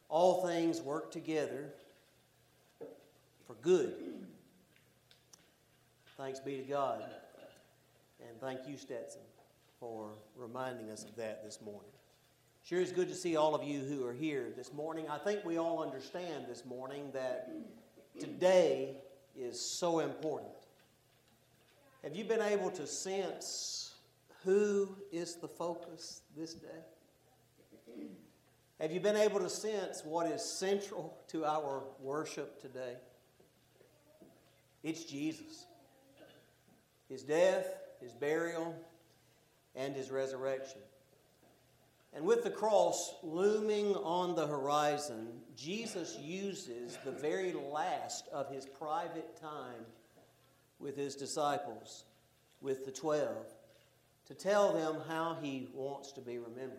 all things work together for good. Thanks be to God. And thank you, Stetson, for reminding us of that this morning. Sure is good to see all of you who are here this morning. I think we all understand this morning that today is so important. Have you been able to sense who is the focus this day? Have you been able to sense what is central to our worship today? It's Jesus. His death, His burial, and His resurrection. And with the cross looming on the horizon, Jesus uses the very last of His private time with His disciples, with the 12, to tell them how He wants to be remembered.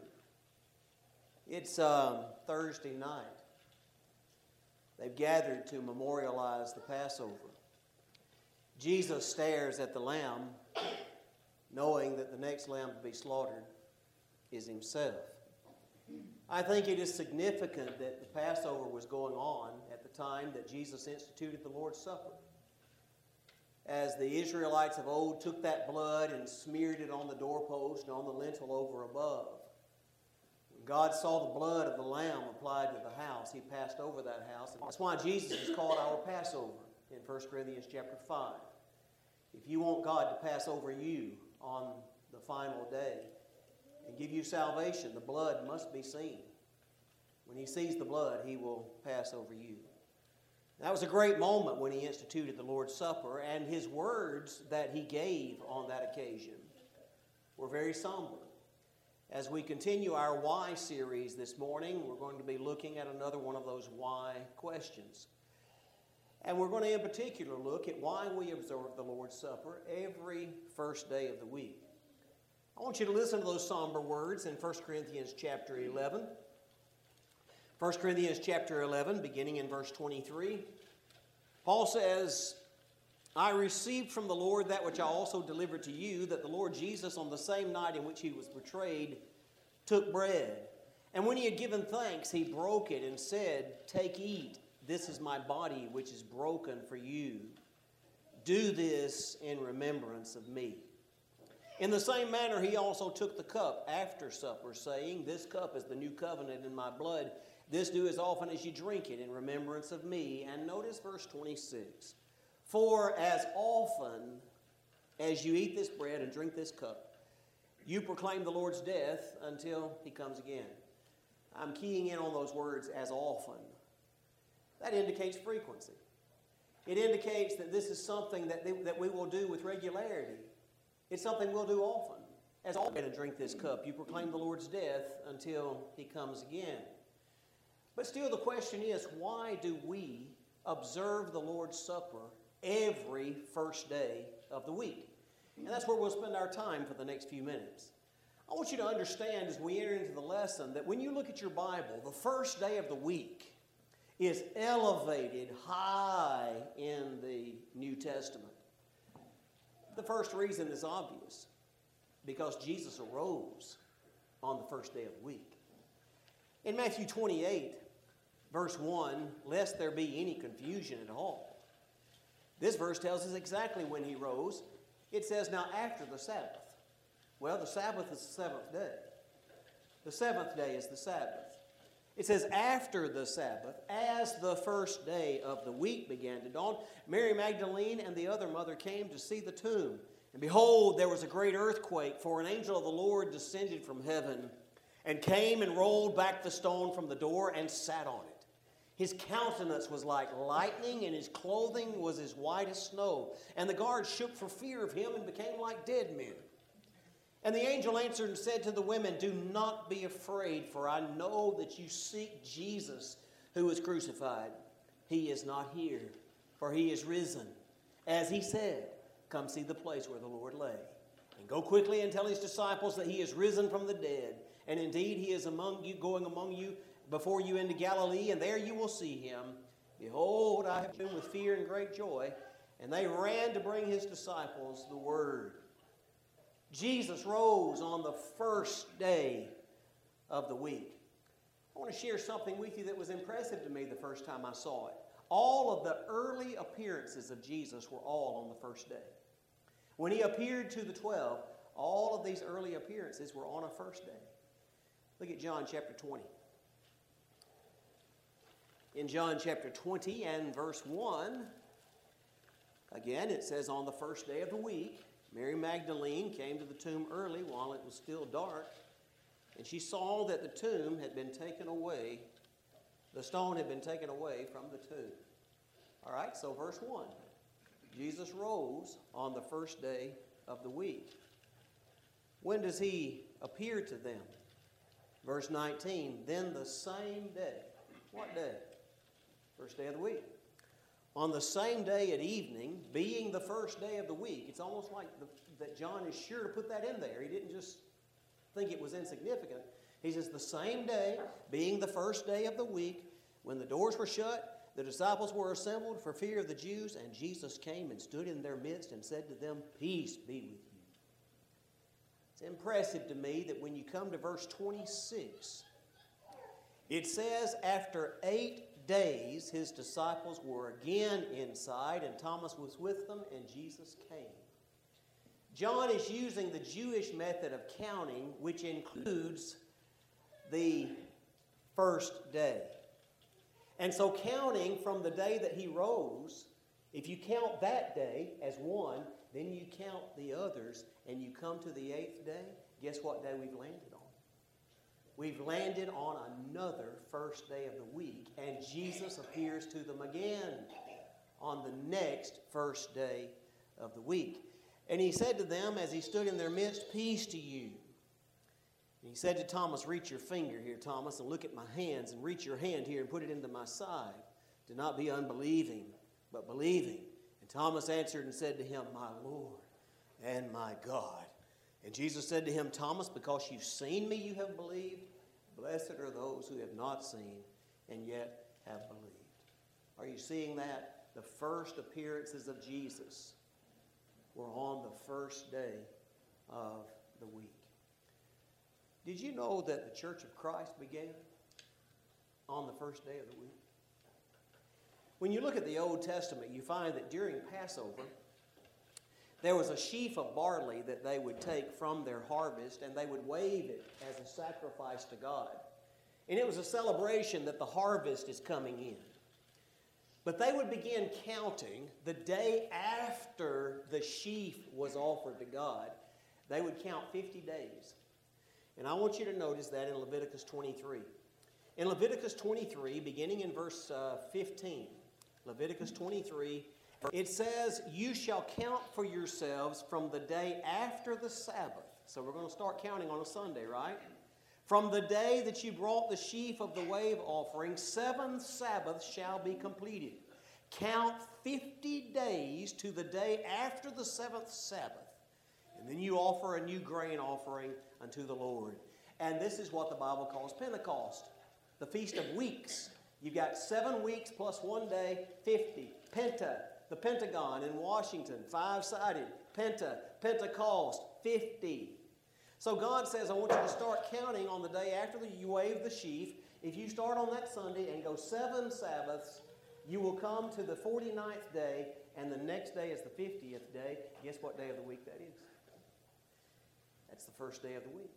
It's Thursday night. They've gathered to memorialize the Passover. Jesus stares at the lamb, knowing that the next lamb to be slaughtered is Himself. I think it is significant that the Passover was going on at the time that Jesus instituted the Lord's Supper. As the Israelites of old took that blood and smeared it on the doorpost and on the lintel over above. When God saw the blood of the lamb applied to the house, He passed over that house. That's why Jesus is called our Passover in 1 Corinthians chapter 5. If you want God to pass over you on the final day and give you salvation, the blood must be seen. When He sees the blood, He will pass over you. That was a great moment when He instituted the Lord's Supper, and His words that He gave on that occasion were very somber. As we continue our why series this morning, we're going to be looking at another one of those why questions. And we're going to in particular look at why we observe the Lord's Supper every first day of the week. I want you to listen to those somber words in 1 Corinthians chapter 11. 1 Corinthians chapter 11, beginning in verse 23. Paul says, I received from the Lord that which I also delivered to you, that the Lord Jesus, on the same night in which He was betrayed, took bread. And when He had given thanks, He broke it and said, Take, eat. This is my body, which is broken for you. Do this in remembrance of me. In the same manner, He also took the cup after supper, saying, This cup is the new covenant in my blood. This do as often as you drink it in remembrance of me. And notice verse 26. For as often as you eat this bread and drink this cup, you proclaim the Lord's death until He comes again. I'm keying in on those words, as often. That indicates frequency. It indicates that this is something that we will do with regularity. It's something we'll do often. As often as drink this cup, you proclaim the Lord's death until He comes again. But still the question is, why do we observe the Lord's Supper every first day of the week? And that's where we'll spend our time for the next few minutes. I want you to understand as we enter into the lesson that when you look at your Bible, the first day of the week is elevated high in the New Testament. The first reason is obvious, because Jesus arose on the first day of the week. In Matthew 28, verse 1, lest there be any confusion at all, this verse tells us exactly when He rose. It says, now after the Sabbath. Well, the Sabbath is the seventh day. The seventh day is the Sabbath. It says, after the Sabbath, as the first day of the week began to dawn, Mary Magdalene and the other mother came to see the tomb. And behold, there was a great earthquake, for an angel of the Lord descended from heaven and came and rolled back the stone from the door and sat on it. His countenance was like lightning, and His clothing was as white as snow. And the guards shook for fear of Him and became like dead men. And the angel answered and said to the women, Do not be afraid, for I know that you seek Jesus who was crucified. He is not here, for He is risen. As He said, come see the place where the Lord lay. And go quickly and tell His disciples that He is risen from the dead. And indeed He is among you, going among you, before you into Galilee, and there you will see Him. Behold, I have been with fear and great joy. And they ran to bring His disciples the word. Jesus rose on the first day of the week. I want to share something with you that was impressive to me the first time I saw it. All of the early appearances of Jesus were all on the first day. When he appeared to the 12, all of these early appearances were on a first day. Look at John chapter 20. In John chapter 20 and verse 1, again it says, on the first day of the week, Mary Magdalene came to the tomb early while it was still dark, and she saw that the tomb had been taken away, the stone had been taken away from the tomb. All right, so verse 1. Jesus rose on the first day of the week. When does he appear to them? Verse 19, then the same day. What day? First day of the week. On the same day at evening, being the first day of the week. It's almost like that John is sure to put that in there. He didn't just think it was insignificant. He says, the same day, being the first day of the week, when the doors were shut, the disciples were assembled for fear of the Jews, and Jesus came and stood in their midst and said to them, peace be with you. It's impressive to me that when you come to verse 26, it says, after 8 days, his disciples were again inside, and Thomas was with them, and Jesus came. John is using the Jewish method of counting, which includes the first day. And so counting from the day that he rose, if you count that day as one, then you count the others, and you come to the 8th day, guess what day we've landed on? We've landed on another first day of the week, and Jesus appears to them again on the next first day of the week. And he said to them as he stood in their midst, peace to you. And he said to Thomas, reach your finger here, Thomas, and look at my hands, and reach your hand here and put it into my side. Do not be unbelieving, but believing. And Thomas answered and said to him, my Lord and my God. And Jesus said to him, Thomas, because you've seen me, you have believed. Blessed are those who have not seen and yet have believed. Are you seeing that? The first appearances of Jesus were on the first day of the week. Did you know that the Church of Christ began on the first day of the week? When you look at the Old Testament, you find that during Passover, there was a sheaf of barley that they would take from their harvest, and they would wave it as a sacrifice to God. And it was a celebration that the harvest is coming in. But they would begin counting the day after the sheaf was offered to God. They would count 50 days. And I want you to notice that in Leviticus 23. In Leviticus 23, beginning in verse 15, Leviticus 23, it says, you shall count for yourselves from the day after the Sabbath. So we're going to start counting on a Sunday, right? From the day that you brought the sheaf of the wave offering, 7 Sabbaths shall be completed. Count 50 days to the day after the 7th Sabbath. And then you offer a new grain offering unto the Lord. And this is what the Bible calls Pentecost, the Feast of Weeks. You've got 7 weeks plus 1 day, 50. Penta, the Pentagon in Washington, 5-sided. Penta, Pentecost, 50. So God says, I want you to start counting on the day after you wave the sheaf. If you start on that Sunday and go 7 Sabbaths, you will come to the 49th day, and the next day is the 50th day. Guess what day of the week that is? That's the first day of the week.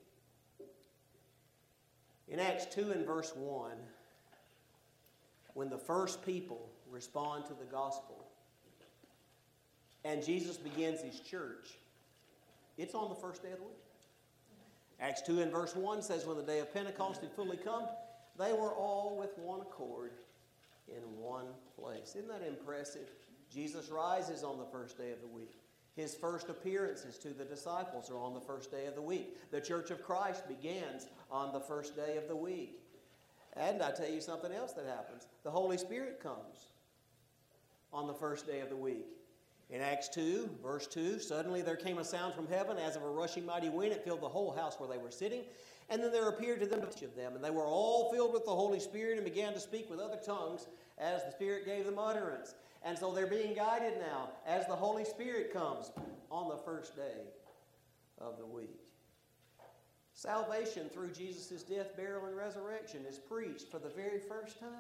In Acts 2 and verse 1, when the first people respond to the gospel and Jesus begins his church, it's on the first day of the week. Acts 2 and verse 1 says, when the day of Pentecost had fully come, they were all with one accord in one place. Isn't that impressive? Jesus rises on the first day of the week. His first appearances to the disciples are on the first day of the week. The Church of Christ begins on the first day of the week. And I tell you something else that happens. The Holy Spirit comes on the first day of the week. In Acts 2, verse 2, suddenly there came a sound from heaven as of a rushing mighty wind. It filled the whole house where they were sitting. And then there appeared to them each of them. And they were all filled with the Holy Spirit and began to speak with other tongues as the Spirit gave them utterance. And so they're being guided now as the Holy Spirit comes on the first day of the week. Salvation through Jesus' death, burial, and resurrection is preached for the very first time.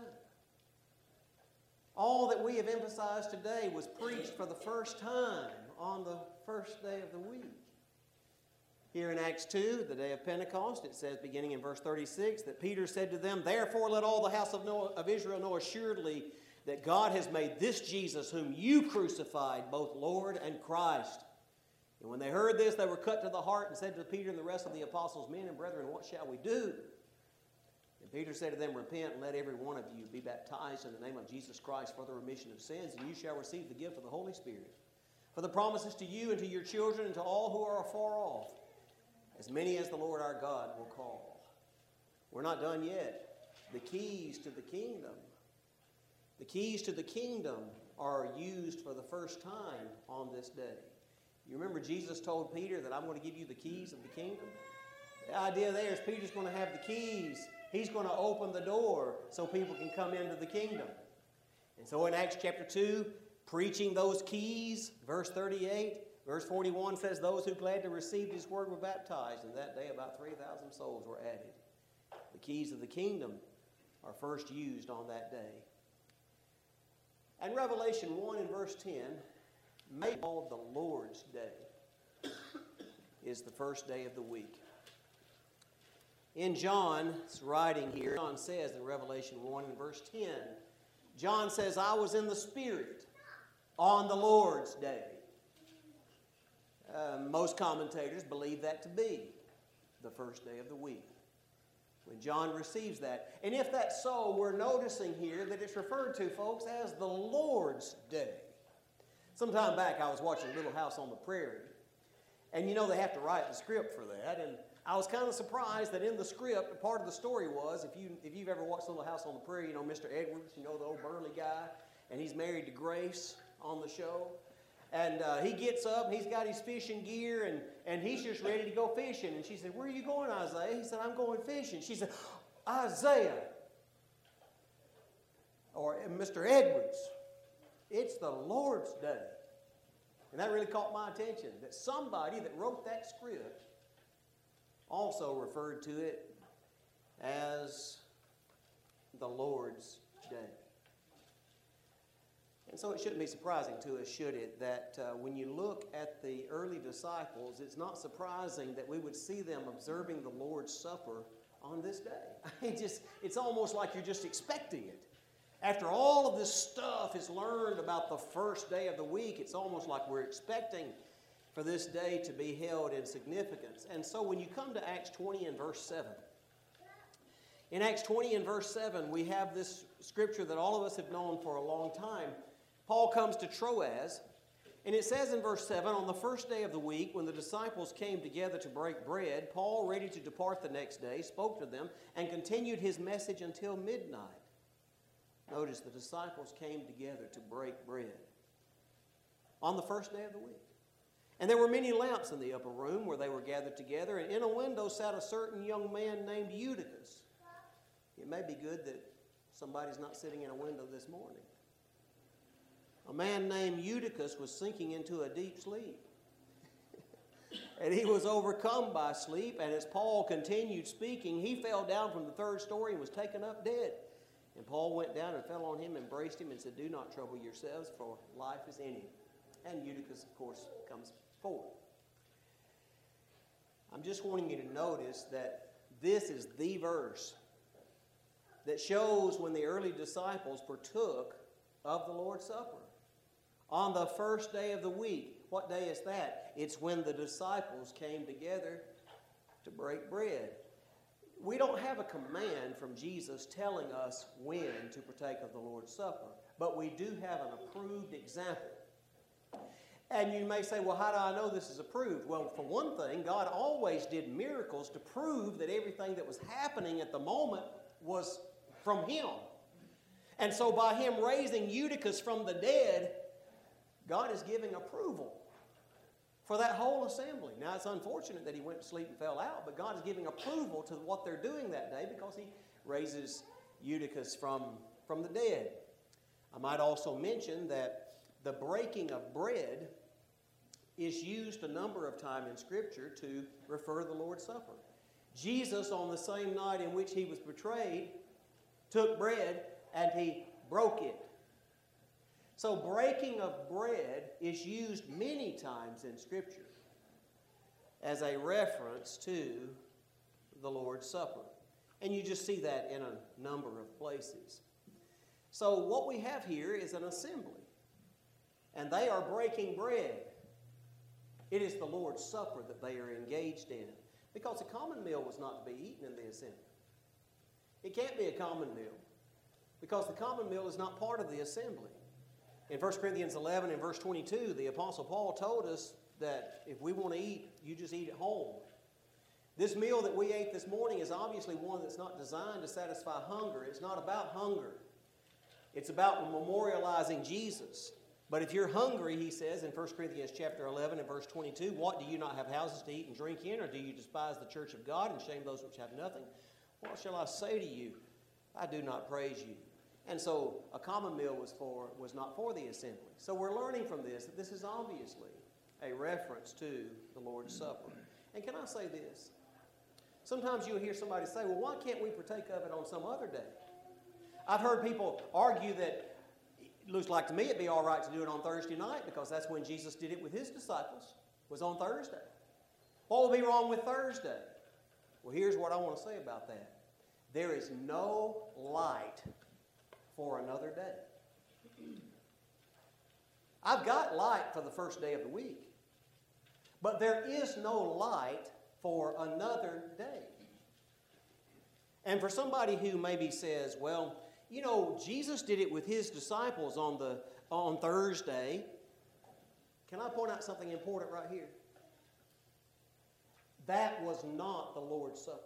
All that we have emphasized today was preached for the first time on the first day of the week. Here in Acts 2, the day of Pentecost, it says, beginning in verse 36, that Peter said to them, "Therefore let all the house of Israel know assuredly that God has made this Jesus, whom you crucified, both Lord and Christ." And when they heard this, they were cut to the heart and said to Peter and the rest of the apostles, "Men and brethren, what shall we do?" And Peter said to them, "Repent and let every one of you be baptized in the name of Jesus Christ for the remission of sins, and you shall receive the gift of the Holy Spirit. For the promises to you and to your children and to all who are afar off, as many as the Lord our God will call." We're not done yet. The keys to the kingdom. The keys to the kingdom are used for the first time on this day. You remember Jesus told Peter that I'm going to give you the keys of the kingdom? The idea there is Peter's going to have the keys. He's going to open the door so people can come into the kingdom. And so in Acts chapter 2, preaching those keys, verse 38, verse 41 says, "Those who gladly received his word were baptized, and that day about 3,000 souls were added." The keys of the kingdom are first used on that day. And Revelation 1 and verse 10, made called the Lord's Day, is the first day of the week. In John's writing here, John says in Revelation 1 and verse 10, John says, "I was in the Spirit on the Lord's Day." Most commentators believe that to be the first day of the week, when John receives that. And if that's so, we're noticing here that it's referred to, folks, as the Lord's Day. Some time back, I was watching Little House on the Prairie. And you know they have to write the script for that. And I was kind of surprised that in the script, part of the story was, if you've ever watched Little House on the Prairie, you know Mr. Edwards, you know the old burly guy, and he's married to Grace on the show. And he gets up, and he's got his fishing gear, and he's just ready to go fishing. And she said, "Where are you going, Isaiah?" He said, "I'm going fishing." She said, "Isaiah," or Mr. Edwards, "it's the Lord's Day." And that really caught my attention, that somebody that wrote that script also referred to it as the Lord's Day. And so it shouldn't be surprising to us, should it, that when you look at the early disciples, it's not surprising that we would see them observing the Lord's Supper on this day. It's almost like you're just expecting it. After all of this stuff is learned about the first day of the week, it's almost like we're expecting for this day to be held in significance. And so when you come to Acts 20 and verse 7, in Acts 20 and verse 7, we have this scripture that all of us have known for a long time. Paul comes to Troas, and it says in verse 7, "On the first day of the week, when the disciples came together to break bread, Paul, ready to depart the next day, spoke to them and continued his message until midnight." Notice the disciples came together to break bread on the first day of the week. "And there were many lamps in the upper room where they were gathered together, and in a window sat a certain young man named Eutychus." It may be good that somebody's not sitting in a window this morning. A man named Eutychus was sinking into a deep sleep. And he was overcome by sleep, and as Paul continued speaking, he fell down from the third story and was taken up dead. And Paul went down and fell on him, embraced him, and said, "Do not trouble yourselves, for life is in him." And Eutychus, of course, comes forward. I'm just wanting you to notice that this is the verse that shows when the early disciples partook of the Lord's Supper. On the first day of the week. What day is that? It's when the disciples came together to break bread. We don't have a command from Jesus telling us when to partake of the Lord's Supper, but we do have an approved example. And you may say, "Well, how do I know this is approved?" Well, for one thing, God always did miracles to prove that everything that was happening at the moment was from Him. And so by Him raising Eutychus from the dead, God is giving approval for that whole assembly. Now, it's unfortunate that he went to sleep and fell out, but God is giving approval to what they're doing that day because He raises Eutychus from the dead. I might also mention that the breaking of bread is used a number of times in Scripture to refer to the Lord's Supper. Jesus, on the same night in which he was betrayed, took bread and he broke it. So breaking of bread is used many times in Scripture as a reference to the Lord's Supper. And you just see that in a number of places. So what we have here is an assembly. And they are breaking bread. It is the Lord's Supper that they are engaged in. Because a common meal was not to be eaten in the assembly. It can't be a common meal. Because the common meal is not part of the assembly. In 1 Corinthians 11 and verse 22, the Apostle Paul told us that if we want to eat, you just eat at home. This meal that we ate this morning is obviously one that's not designed to satisfy hunger. It's not about hunger. It's about memorializing Jesus. But if you're hungry, he says in 1 Corinthians chapter 11 and verse 22, what, do you not have houses to eat and drink in, or do you despise the church of God and shame those which have nothing? What shall I say to you? I do not praise you. And so a common meal was not for the assembly. So we're learning from this that this is obviously a reference to the Lord's Supper. And can I say this? Sometimes you'll hear somebody say, well, why can't we partake of it on some other day? I've heard people argue that it looks like to me it'd be all right to do it on Thursday night because that's when Jesus did it with his disciples, was on Thursday. What would be wrong with Thursday? Well, here's what I want to say about that. There is no light for another day. I've got light for the first day of the week, but there is no light for another day. And for somebody who maybe says, well, you know, Jesus did it with his disciples on Thursday. Can I point out something important right here? That was not the Lord's Supper.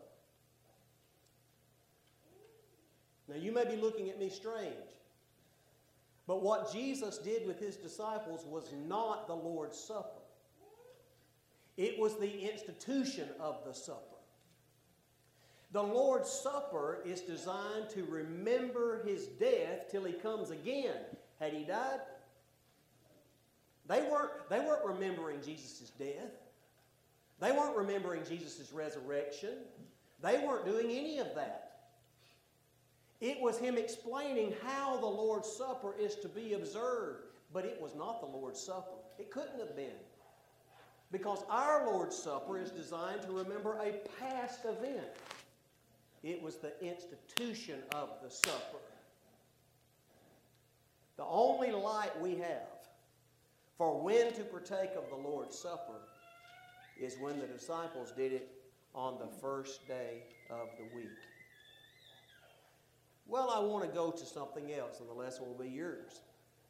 Now, you may be looking at me strange, but what Jesus did with his disciples was not the Lord's Supper. It was the institution of the supper. The Lord's Supper is designed to remember his death till he comes again. Had he died? They weren't remembering Jesus' death. They weren't remembering Jesus' resurrection. They weren't doing any of that. It was him explaining how the Lord's Supper is to be observed. But it was not the Lord's Supper. It couldn't have been. Because our Lord's Supper is designed to remember a past event. It was the institution of the supper. The only light we have for when to partake of the Lord's Supper is when the disciples did it on the first day of the week. Well, I want to go to something else, and the lesson will be yours.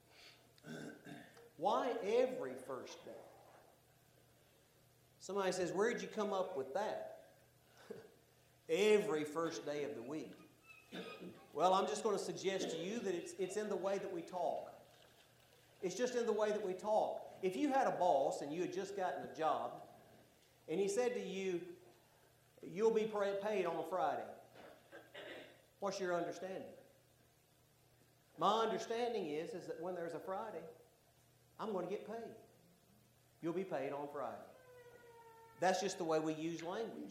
Why every first day? Somebody says, where did you come up with that? Every first day of the week. Well, I'm just going to suggest to you that it's in the way that we talk. It's just in the way that we talk. If you had a boss and you had just gotten a job, and he said to you, you'll be paid on a Friday. What's your understanding? My understanding is that when there's a Friday, I'm going to get paid. You'll be paid on Friday. That's just the way we use language.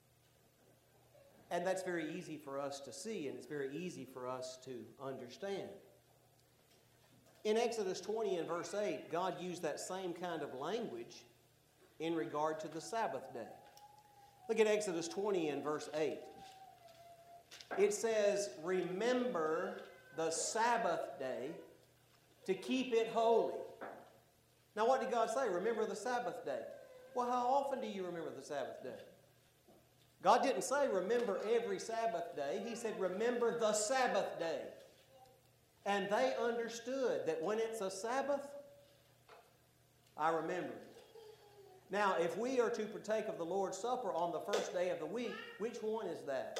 And that's very easy for us to see, and it's very easy for us to understand. In Exodus 20 and verse 8, God used that same kind of language in regard to the Sabbath day. Look at Exodus 20 and verse 8. It says, remember the Sabbath day to keep it holy. Now what did God say? Remember the Sabbath day. Well, how often do you remember the Sabbath day? God didn't say remember every Sabbath day. He said remember the Sabbath day. And they understood that when it's a Sabbath, I remember it. Now, if we are to partake of the Lord's Supper on the first day of the week, which one is that?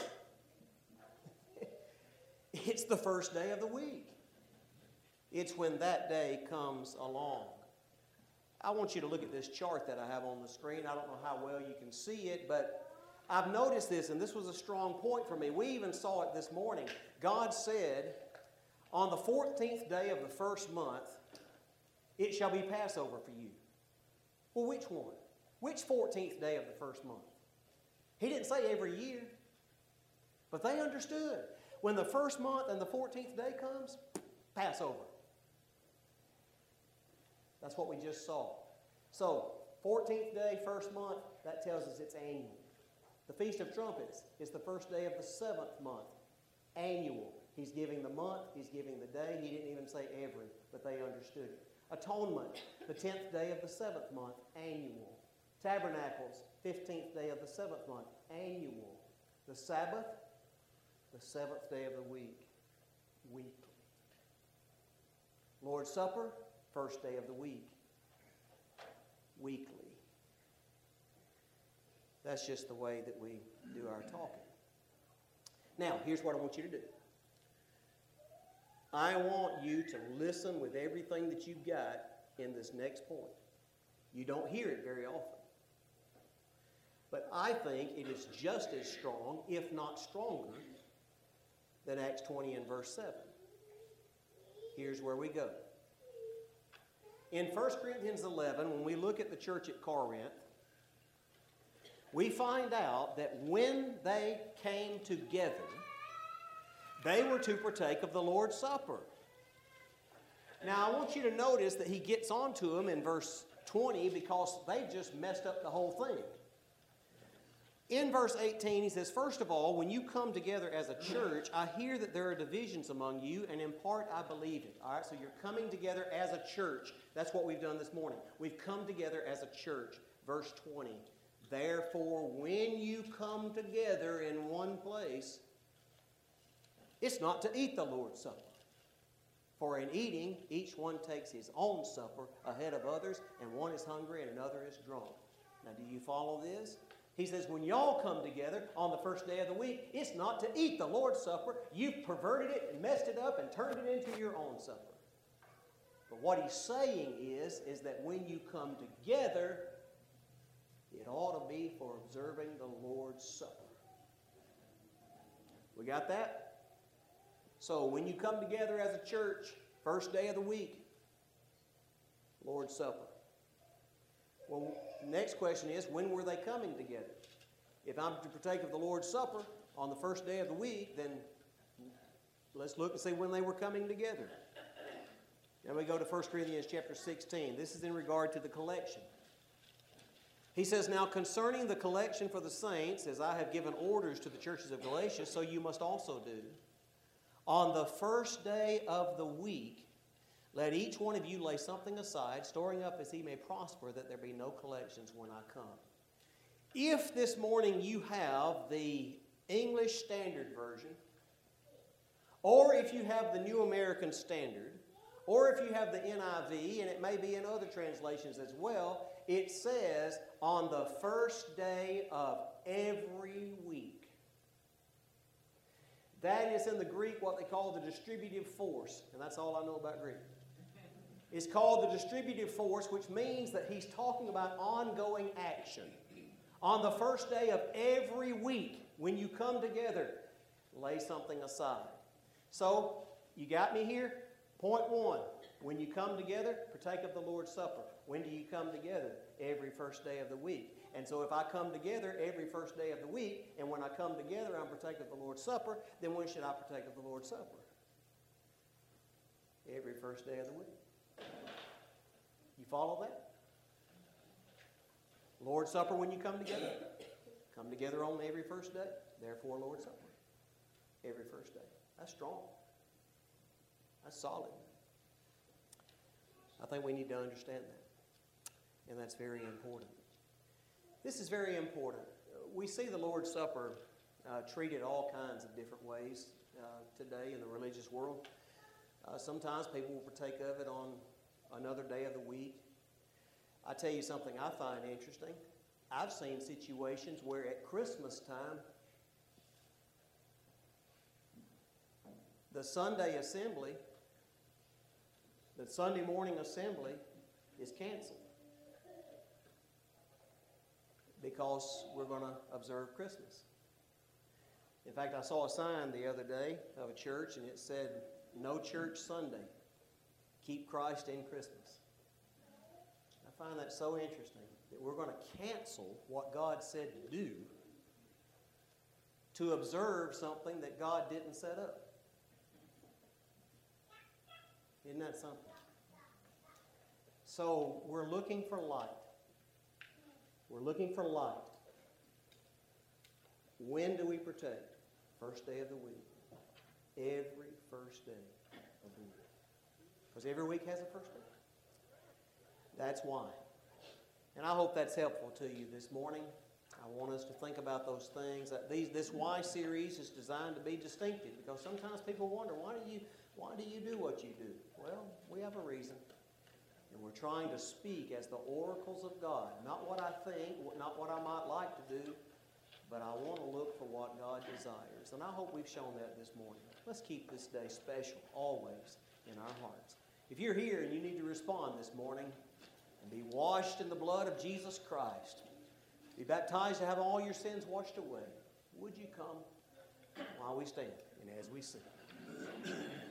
It's the first day of the week. It's when that day comes along. I want you to look at this chart that I have on the screen. I don't know how well you can see it, but I've noticed this, and this was a strong point for me. We even saw it this morning. God said, on the 14th day of the first month, it shall be Passover for you. Well, which one? Which 14th day of the first month? He didn't say every year. But they understood. When the first month and the 14th day comes, Passover. That's what we just saw. So, 14th day, first month, that tells us it's annual. The Feast of Trumpets is the first day of the 7th month. Annual. He's giving the month, he's giving the day. He didn't even say every, but they understood it. Atonement, the 10th day of the 7th month, annual. Tabernacles, 15th day of the 7th month, annual. The Sabbath, the 7th day of the week, weekly. Lord's Supper, first day of the week, weekly. That's just the way that we do our talking. Now, here's what I want you to do. I want you to listen with everything that you've got in this next point. You don't hear it very often. But I think it is just as strong, if not stronger, than Acts 20 and verse 7. Here's where we go. In 1 Corinthians 11, when we look at the church at Corinth, we find out that when they came together, they were to partake of the Lord's Supper. Now, I want you to notice that he gets on to them in verse 20 because they just messed up the whole thing. In verse 18, he says, first of all, when you come together as a church, I hear that there are divisions among you, and in part I believe it. All right, so you're coming together as a church. That's what we've done this morning. We've come together as a church. Verse 20, therefore, when you come together in one place, it's not to eat the Lord's Supper. For in eating, each one takes his own supper ahead of others, and one is hungry and another is drunk. Now, do you follow this? He says, when y'all come together on the first day of the week, it's not to eat the Lord's Supper. You've perverted it and messed it up and turned it into your own supper. But what he's saying is that when you come together, it ought to be for observing the Lord's Supper. We got that? So when you come together as a church, first day of the week, Lord's Supper. Well, the next question is, when were they coming together? If I'm to partake of the Lord's Supper on the first day of the week, then let's look and see when they were coming together. Now we go to 1 Corinthians chapter 16. This is in regard to the collection. He says, now concerning the collection for the saints, as I have given orders to the churches of Galatia, so you must also do. On the first day of the week, let each one of you lay something aside, storing up as he may prosper, that there be no collections when I come. If this morning you have the English Standard Version, or if you have the New American Standard, or if you have the NIV, and it may be in other translations as well, it says on the first day of every week. That is in the Greek what they call the distributive force, and that's all I know about Greek. It's called the distributive force, which means that he's talking about ongoing action. On the first day of every week, when you come together, lay something aside. So, you got me here? Point one, when you come together, partake of the Lord's Supper. When do you come together? Every first day of the week. And so if I come together every first day of the week, and when I come together I'm partake of the Lord's Supper, then when should I partake of the Lord's Supper? Every first day of the week. You follow that? Lord's Supper when you come together. Come together on every first day. Therefore, Lord's Supper. Every first day. That's strong. That's solid. I think we need to understand that. And that's very important. This is very important. We see the Lord's Supper treated all kinds of different ways today in the religious world. Sometimes people will partake of it on another day of the week. I tell you something I find interesting. I've seen situations where at Christmas time, the Sunday assembly, the Sunday morning assembly is canceled because we're going to observe Christmas. In fact, I saw a sign the other day of a church and it said, "No church Sunday. Keep Christ in Christmas." I find that so interesting that we're going to cancel what God said to do to observe something that God didn't set up. Isn't that something? So we're looking for light. We're looking for light. When do we partake? First day of the week. Every first day of the week. Because every week has a first day. That's why. And I hope that's helpful to you this morning. I want us to think about those things. This Why series is designed to be distinctive, because sometimes people wonder, why do you do what you do? Well, we have a reason. And we're trying to speak as the oracles of God. Not what I think, not what I might like to do, but I want to look for what God desires. And I hope we've shown that this morning. Let's keep this day special, always, in our hearts. If you're here and you need to respond this morning and be washed in the blood of Jesus Christ, be baptized to have all your sins washed away, would you come while we stand and as we sing?